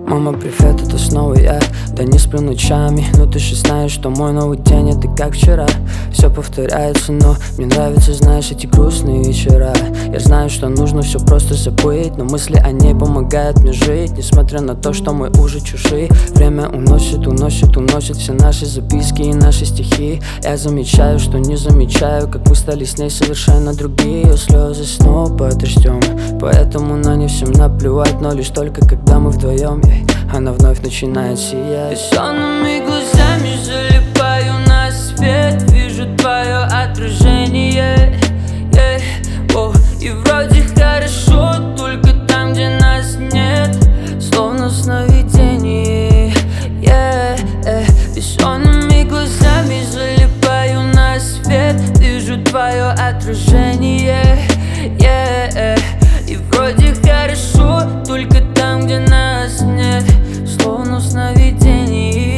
Мама, привет, это снова я. Да не сплю ночами, но ты же знаешь, что мой новый день это как вчера. Все повторяется, но мне нравится, знаешь, эти грустные вечера. Я знаю, что нужно все просто забыть, но мысли о ней помогают мне жить. Несмотря на то, что мы уже чужие. Время уносит все наши записки и наши стихи. Я замечаю, что не замечаю, как мы стали с ней совершенно другие. Ее слезы снова под дождем, поэтому на не всем наплевать. Но лишь только когда мы вдвоем, она вновь начинает сиять. Бессонными глазами залипаю на свет, вижу твое отражение, и вроде хорошо, только там, где нас нет, словно в сновидении. Бессонными глазами залипаю на свет, вижу твое отражение, и вроде хорошо, только там, где нас нет, словно в сновидении.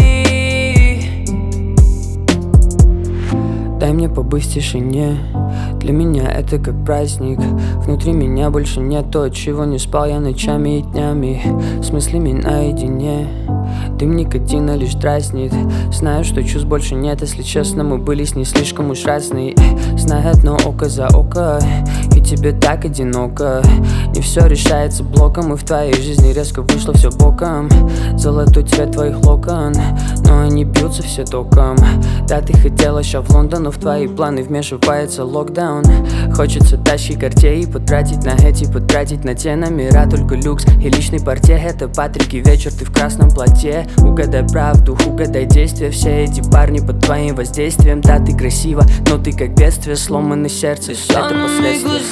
Дай мне побыть в тишине, для меня это как праздник. Внутри меня больше нет то, от чего не спал я ночами и днями, с мыслями наедине. Дым никотина лишь дразнит. Знаю, что чувств больше нет, если честно, мы были с ней слишком уж разные. Знаю одно око за око, и тебе так одиноко. Не все решается блоком, и в твоей жизни резко вышло все боком. Золотой цвет твоих локон, но они бьются все током. Да, ты хотела ща в Лондон, но в твои планы вмешивается локдаун. Хочется тащить картей и потратить на эти, потратить на те номера. Только люкс и личный порте, это Патрик и вечер, ты в красном платье. Угадай правду, угадай действия. Все эти парни под твоим воздействием. Да, ты красива, но ты как бедствие, сломанное сердце, это последствия.